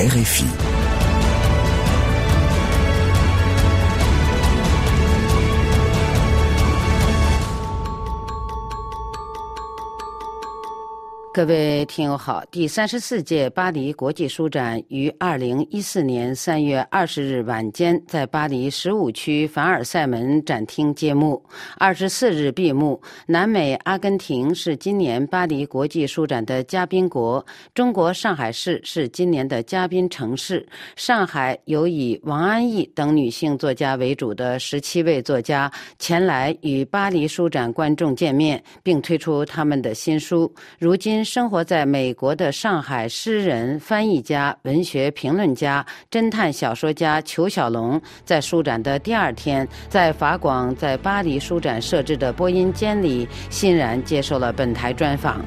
RFI。 各位听友好，第34届巴黎国际书展于2014年3月20日晚间在巴黎15区凡尔赛门展厅揭幕，24日闭幕。南美阿根廷是今年巴黎国际书展的嘉宾国，中国上海市是今年的嘉宾城市。上海有以王安忆等女性作家为主的17位作家前来与巴黎书展观众见面，并推出他们的新书。如今生活在美国的上海诗人、翻译家、文学评论家、侦探小说家裘小龙，在书展的第二天，在法广在巴黎书展设置的播音间里，欣然接受了本台专访。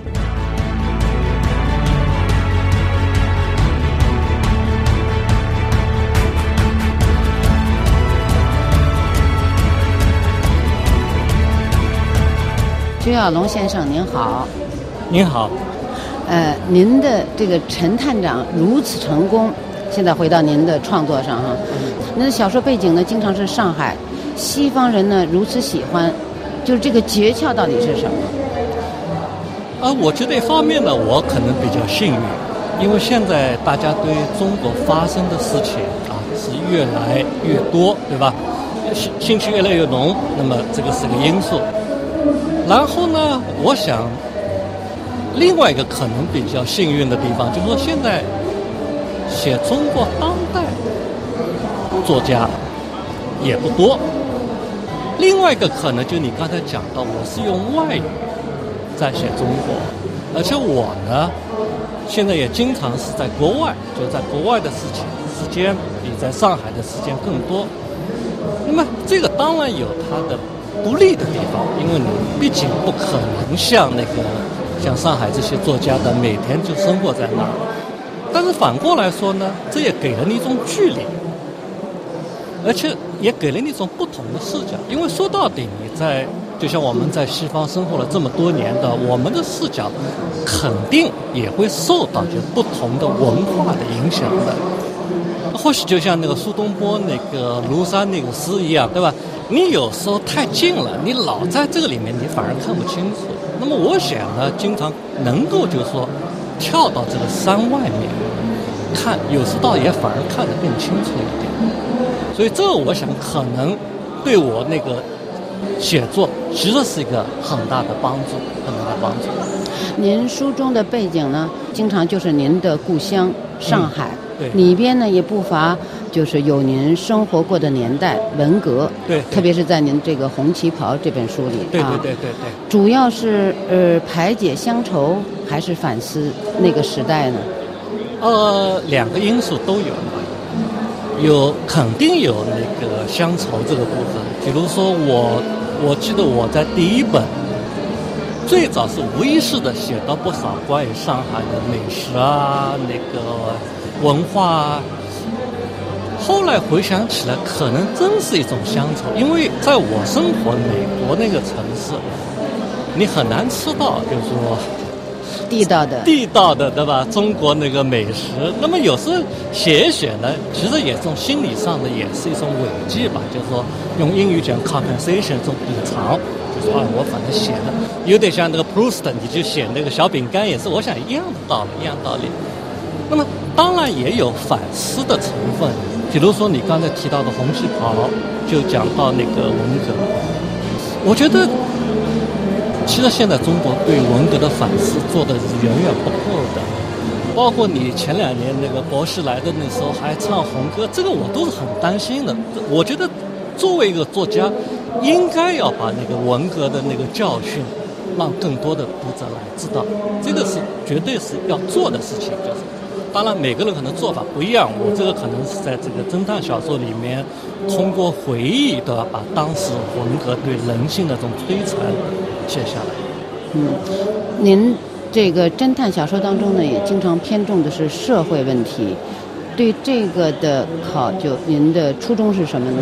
裘小龙先生您好。 您好。 您的这个陈探长如此成功，现在回到您的创作上哈，您的小说背景呢经常是上海，西方人呢如此喜欢，就是这个诀窍到底是什么？ 我觉得一方面呢，我可能比较幸运，因为现在大家对中国发生的事情是越来越多，对吧？兴趣越来越浓，那么这个是个因素。然后呢，我想另外一个可能比较幸运的地方，就是说现在写中国当代作家也不多。另外一个可能就你刚才讲到，我是用外语在写中国，而且我呢现在也经常是在国外，就在国外的时间比在上海的时间更多。那么这个当然有它的不利的地方，因为你毕竟不可能像上海这些作家的每天就生活在那儿，但是反过来说呢，这也给了你一种距离，而且也给了你一种不同的视角。因为说到底，就像我们在西方生活了这么多年的，我们的视角肯定也会受到就不同的文化的影响的。或许就像那个苏东坡那个庐山那个诗一样，对吧？你有时候太近了，你老在这个里面，你反而看不清楚。那么我想呢，经常能够就是说跳到这个山外面看，有时倒也反而看得更清楚一点。所以这个我想可能对我那个写作其实是一个很大的帮助，很大的帮助。 您书中的背景呢，经常就是您的故乡上海， 对， 里边呢也不乏就是有您生活过的年代，文革， 对， 特别是在您这个《红旗袍》这本书里， 对， 主要是排解乡愁还是反思那个时代呢？ 两个因素都有，肯定有那个乡愁这个部分。比如说我记得我在第一本最早是无意识的写到不少关于上海的美食啊，那个文化啊。后来回想起来，可能真是一种乡愁，因为在我生活美国那个城市，你很难吃到就是说地道的，对吧？中国那个美食。那么有时候写一写呢，其实也是种心理上的，也是一种慰藉吧。就是说用英语讲 compensation 这种补偿，就是说我反正写的有点像那个 Proust， 你就写那个小饼干也是，我想一样的道理。那么当然也有反思的成分。比如说你刚才提到的红旗袍，就讲到那个文革，我觉得其实现在中国对文革的反思做的是远远不够的，包括你前2年那个博士来的那时候还唱红歌，这个我都是很担心的。我觉得作为一个作家，应该要把那个文革的那个教训让更多的读者来知道，这个是绝对是要做的事情。就是当然每个人可能做法不一样，我这个可能是在这个侦探小说里面通过回忆的把当时文革对人性的这种摧残写下来。 您这个侦探小说当中呢，也经常偏重的是社会问题，对这个的考究，您的初衷是什么呢？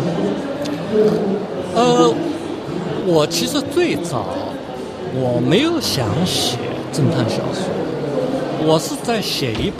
我其实最早我没有想写侦探小说，我是在写一本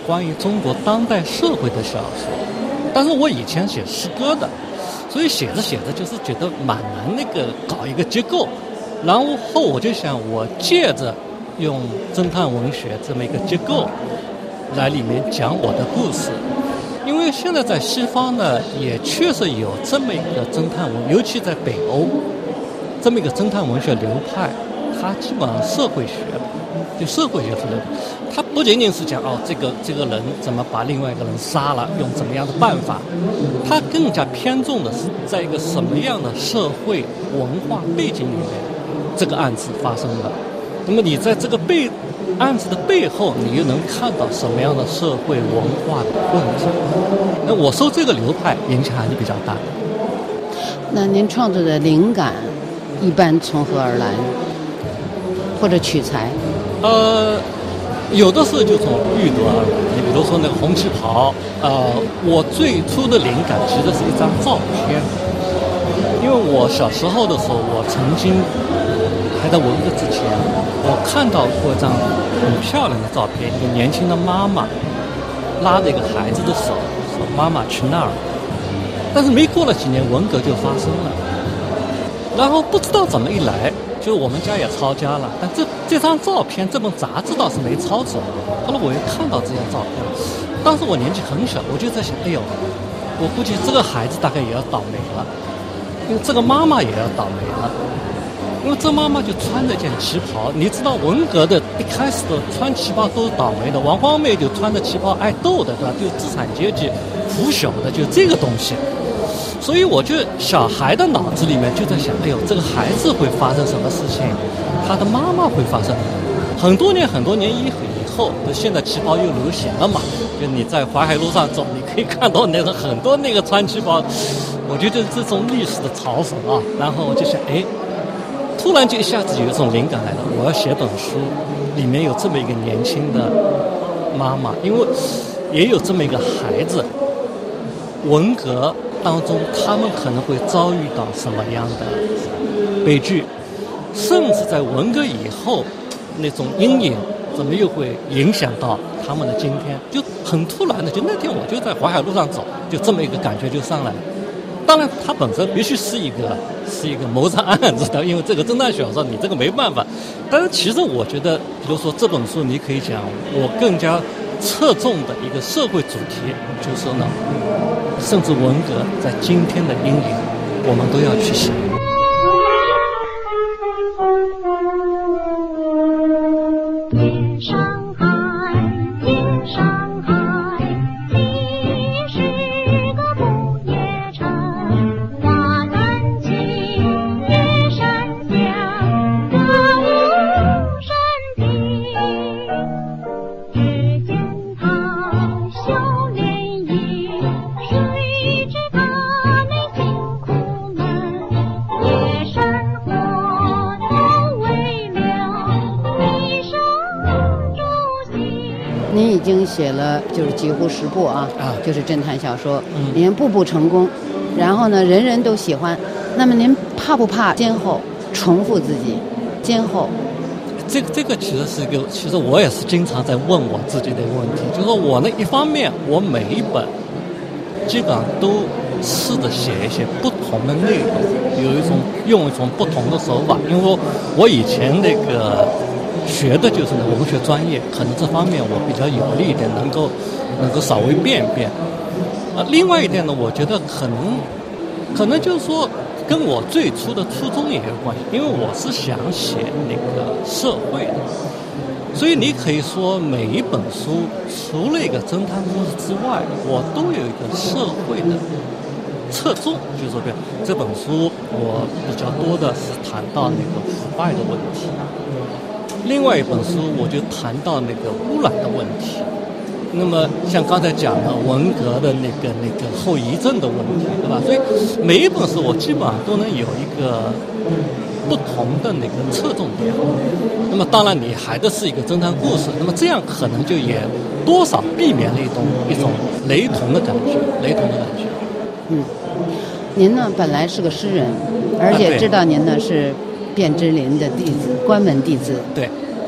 关于中国当代社会的小说，但是我以前写诗歌的，所以写着写着就是觉得蛮难搞一个结构，然后我就想我借着用侦探文学这么一个结构来里面讲我的故事。因为现在在西方呢，也确实有这么一个侦探文，尤其在北欧，这么一个侦探文学流派，它基本上社会学，就社会学的，它不仅仅是讲这个人怎么把另外一个人杀了，用怎么样的办法，它更加偏重的是在一个什么样的社会文化背景里面，这个案子发生了。那么你在这个案子的背后，你又能看到什么样的社会文化的问题？那我受这个流派影响还是比较大的。 那您创作的灵感一般从何而来，或者取材？ 有的时候就从遇得而来。你比如说那个红旗袍，我最初的灵感其实是一张照片，因为我小时候的时候，我曾经还在文革之前，我看到过一张很漂亮的照片，一个年轻的妈妈拉着一个孩子的手，说妈妈去那儿。但是没过了几年，文革就发生了，然后不知道怎么一来，就我们家也抄家了，但这张照片这本杂志倒是没抄走。后来我又看到这张照片，当时我年纪很小，我就在想，哎呦，我估计这个孩子大概也要倒霉了，因为这个妈妈也要倒霉了。因为这妈妈就穿着件旗袍，你知道文革的一开始的穿旗袍都是倒霉的，王光美就穿着旗袍爱斗的，对吧？就资产阶级腐朽的，就这个东西。所以我就小孩的脑子里面就在想，哎呦，这个孩子会发生什么事情，他的妈妈会发生什么。很多年以后，现在旗袍又流行了嘛，就你在淮海路上走，你可以看到很多穿旗袍，我觉得这种历史的嘲讽啊。然后我就想，哎，突然就一下子有一种灵感来了，我要写本书，里面有这么一个年轻的妈妈，因为也有这么一个孩子，文革当中他们可能会遭遇到什么样的悲剧，甚至在文革以后那种阴影怎么又会影响到他们的今天，就很突然的，就那天我就在淮海路上走，就这么一个感觉就上来了。当然它本身必须是一个谋杀案子的，因为这个侦探小说你这个没办法。但是其实我觉得，比如说这本书你可以讲我更加侧重的一个社会主题，就是说呢，甚至文革在今天的阴影我们都要去想。 您已经写了就是几乎10部就是侦探小说，您步步成功，然后呢人人都喜欢。那么您怕不怕今后重复自己？今后这个其实我也是经常在问我自己的一个问题，就是说我呢一方面我每一本基本上都试着写一些不同的内容，用一种不同的手法，因为我以前学的就是文学专业，可能这方面我比较有利一点，能够稍微变一变。另外一点呢，我觉得可能就是说跟我最初的初衷也有关系，因为我是想写社会的，所以你可以说每一本书除了一个侦探故事之外，我都有一个社会的侧重，就是说这本书我比较多的是谈到腐败的问题，另外一本书我就谈到污染的问题。那么像刚才讲的文革的后遗症的问题，对吧？所以每一本书我基本上都能有一个不同的侧重点。那么当然你还的是一个侦探故事，那么这样可能就也多少避免了一种雷同的感觉。 您呢本来是个诗人，而且知道您呢是卞之琳的弟子，关门弟子。 对。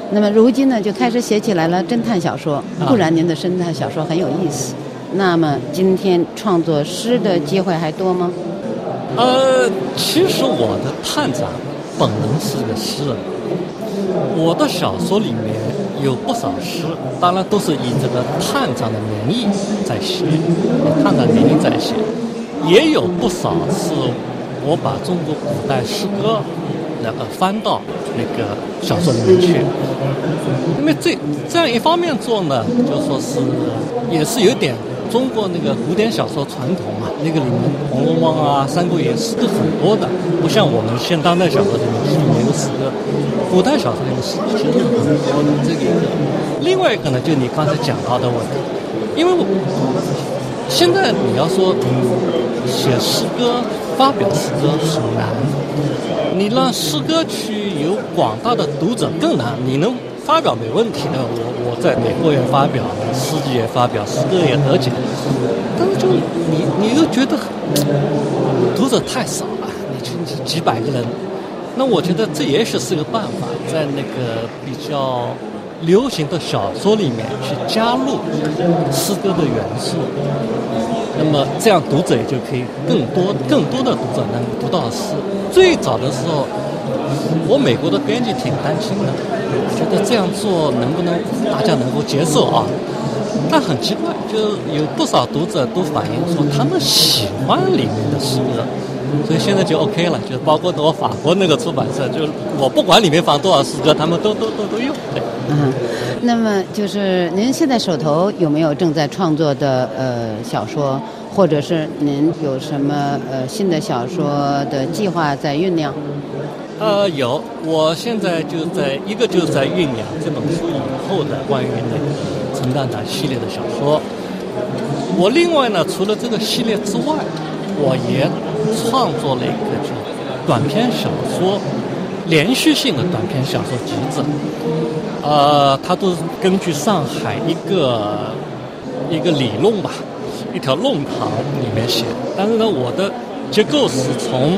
那么如今呢，就开始写起来了侦探小说。固然您的侦探小说很有意思，那么今天创作诗的机会还多吗？ 其实我的探长本人是个诗人，我的小说里面有不少诗，当然都是以这个探长的名义在写，探长名义在写，也有不少是我把中国古代诗歌那个翻到那个小说里面去。因为这样一方面做呢，就说是也是有点中国那个古典小说传统啊，那个里面《红楼梦》啊、《三国演义》诗歌很多的，不像我们现当代小说里面是没有诗歌，古代小说里面诗歌其实是很多的。这个一个，另外一个呢，就你刚才讲到的问题，因为现在你要说写诗歌、发表诗歌很难，你让诗歌去有广大的读者更难。你能发表没问题的，我在美国也发表，诗集也发表，诗歌也得奖，但是就你又觉得读者太少了，你几百个人，那我觉得这也许是个办法，在那个比较流行的小说里面去加入诗歌的元素，那么这样读者也就可以更多的读者能读到诗。最早的时候，我美国的编辑挺担心的，觉得这样做能不能大家能够接受啊？但很奇怪，就有不少读者都反映说他们喜欢里面的诗歌，所以现在就 OK 了，就包括我法国那个出版社，就我不管里面放多少诗歌，他们都用。对。 那么就是您现在手头有没有正在创作的小说，或者是您有什么新的小说的计划在酝酿？ 有，我现在就在酝酿这本书以后的关于那个陈蛋蛋系列的小说。我另外呢，除了这个系列之外，我也创作了一个就短篇小说，连续性的短篇小说集子。它都是根据上海一个理论吧，一条论坛里面写。但是呢，我的结构是从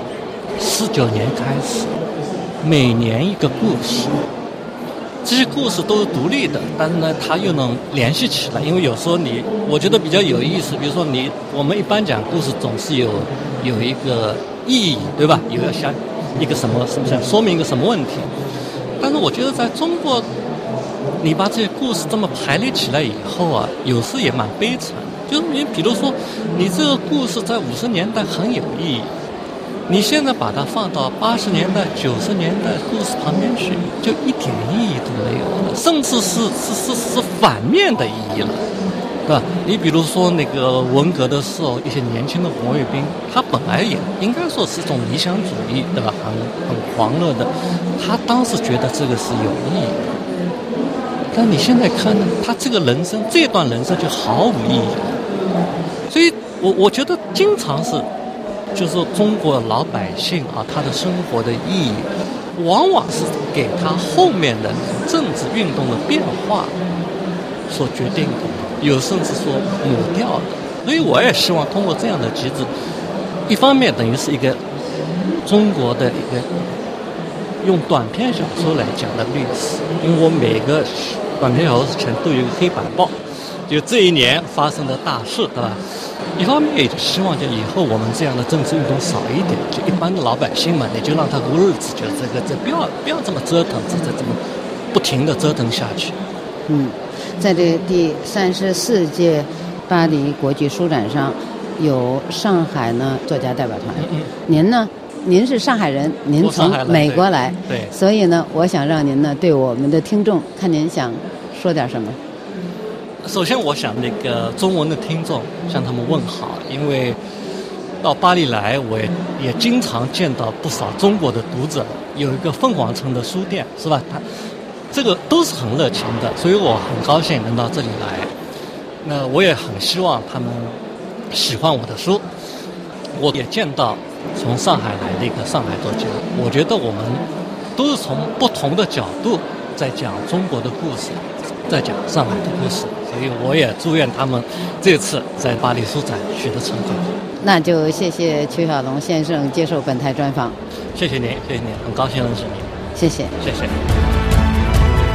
19年开始，每年一个故事，这些故事都是独立的，但是呢，它又能联系起来。因为有时候我觉得比较有意思，比如说我们一般讲故事总是有一个意义，对吧？有想一个什么想说明一个什么问题。但是我觉得在中国，你把这些故事这么排列起来以后啊，有时也蛮悲惨。就是你比如说，你这个故事在50年代很有意义，你现在把它放到80年代、90年代故事旁边去，就一点意义都没有了，甚至是反面的意义了，对吧？你比如说那个文革的时候，一些年轻的红卫兵，他本来也应该说是一种理想主义，对吧？很狂热的，他当时觉得这个是有意义的。但你现在看呢，他这段人生就毫无意义了。所以我觉得经常是，就是说中国老百姓啊，他的生活的意义，往往是给他后面的政治运动的变化所决定的，有甚至说抹掉的。所以我也希望通过这样的机制，一方面等于是一个中国的一个用短篇小说来讲的历史，因为我每个短篇小说前都有一个黑板报，就这一年发生的大事，对吧？一方面也就希望就以后我们这样的政治运动少一点，就一般的老百姓嘛，你就让他过日子，就这不要这么折腾，这么不停的折腾下去。 在这第34届巴黎国际书展上，有上海呢作家代表团。您呢？您是上海人，您从美国来， 对， 所以呢，我想让您呢对我们的听众，看您想说点什么。 首先，我想那个中文的听众向他们问好，因为到巴黎来，我也经常见到不少中国的读者，有一个凤凰城的书店，是吧？这个都是很热情的，所以我很高兴能到这里来。那我也很希望他们喜欢我的书。我也见到从上海来的一个上海作家，我觉得我们都是从不同的角度在讲中国的故事，在讲上海的故事，所以我也祝愿他们这次在巴黎书展取得成功。 那就谢谢邱小龙先生接受本台专访。 谢谢您，很高兴认识您。 谢谢。 谢谢。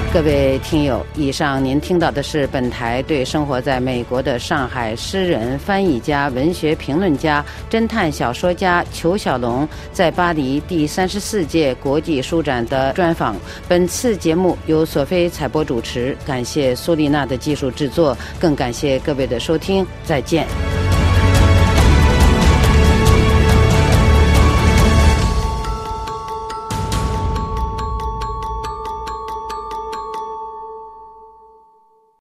各位听友，以上您听到的是本台对生活在美国的上海诗人、翻译家、文学评论家、侦探小说家裘小龙在巴黎第34届国际书展的专访。本次节目由索菲采播主持，感谢苏丽娜的技术制作，更感谢各位的收听，再见。